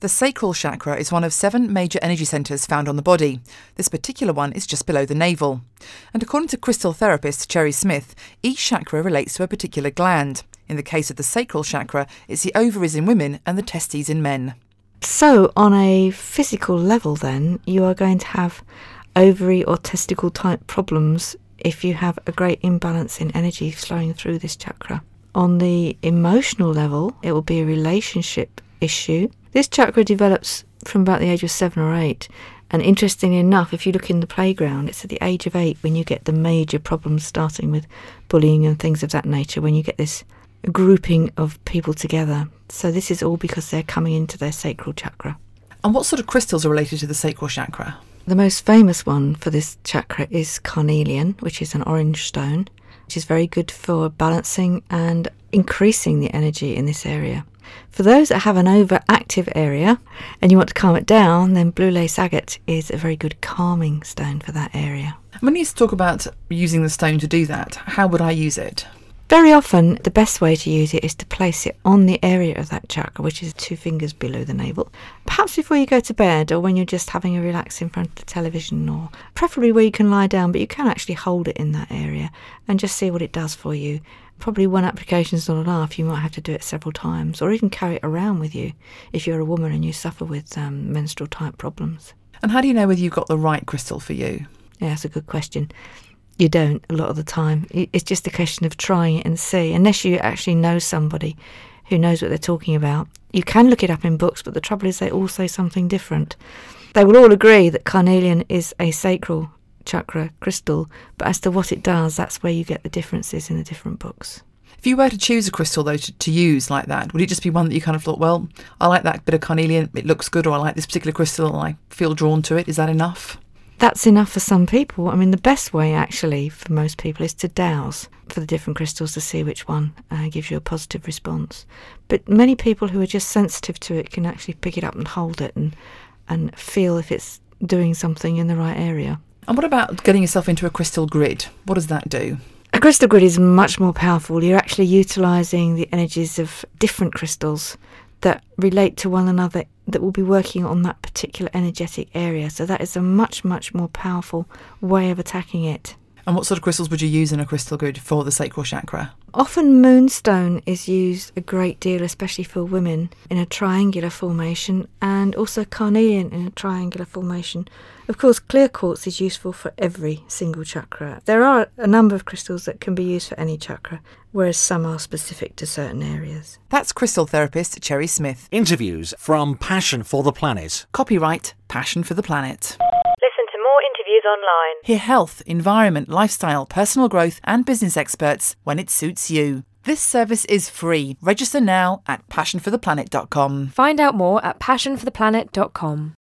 The sacral chakra is one of 7 major energy centres found on the body. This particular one is just below the navel. And according to crystal therapist Cherry Smith, each chakra relates to a particular gland. In the case of the sacral chakra, it's the ovaries in women and the testes in men. So on a physical level then, you are going to have ovary or testicle type problems if you have a great imbalance in energy flowing through this chakra. On the emotional level, it will be a relationship issue. This chakra develops from about the age of 7 or 8. And interestingly enough, if you look in the playground, it's at the age of 8 when you get the major problems, starting with bullying and things of that nature, when you get this grouping of people together. So this is all because they're coming into their sacral chakra. And what sort of crystals are related to the sacral chakra? The most famous one for this chakra is carnelian, which is an orange stone, which is very good for balancing and increasing the energy in this area. For those that have an overactive area and you want to calm it down, then blue lace agate is a very good calming stone for that area. When you talk about using the stone to do that, how would I use it? Very often, the best way to use it is to place it on the area of that chakra, which is 2 fingers below the navel. Perhaps before you go to bed, or when you're just having a relax in front of the television, or preferably where you can lie down, but you can actually hold it in that area and just see what it does for you. Probably one application is not enough. You might have to do it several times, or even carry it around with you if you're a woman and you suffer with menstrual type problems. And how do you know whether you've got the right crystal for you? Yeah, that's a good question. You don't a lot of the time. It's just a question of trying it and see. Unless you actually know somebody who knows what they're talking about. You can look it up in books, but the trouble is they all say something different. They will all agree that carnelian is a sacral chakra crystal, but as to what it does, that's where you get the differences in the different books. If you were to choose a crystal, though, to use like that, would it just be one that you kind of thought, well, I like that bit of carnelian, it looks good, or I like this particular crystal and I feel drawn to it? Is that enough? That's enough for some people. I mean, the best way actually for most people is to dowse for the different crystals to see which one gives you a positive response. But many people who are just sensitive to it can actually pick it up and hold it and feel if it's doing something in the right area. And what about getting yourself into a crystal grid? What does that do? A crystal grid is much more powerful. You're actually utilising the energies of different crystals that relate to one another, that will be working on that particular energetic area. So that is a much, much more powerful way of attacking it. And what sort of crystals would you use in a crystal grid for the sacral chakra? Often moonstone is used a great deal, especially for women, in a triangular formation, and also carnelian in a triangular formation. Of course, clear quartz is useful for every single chakra. There are a number of crystals that can be used for any chakra, whereas some are specific to certain areas. That's crystal therapist Cherry Smith. Interviews from Passion for the Planet. Copyright Passion for the Planet. Listen to more interviews online. Hear health, environment, lifestyle, personal growth and business experts when it suits you. This service is free. Register now at passionfortheplanet.com. Find out more at passionfortheplanet.com.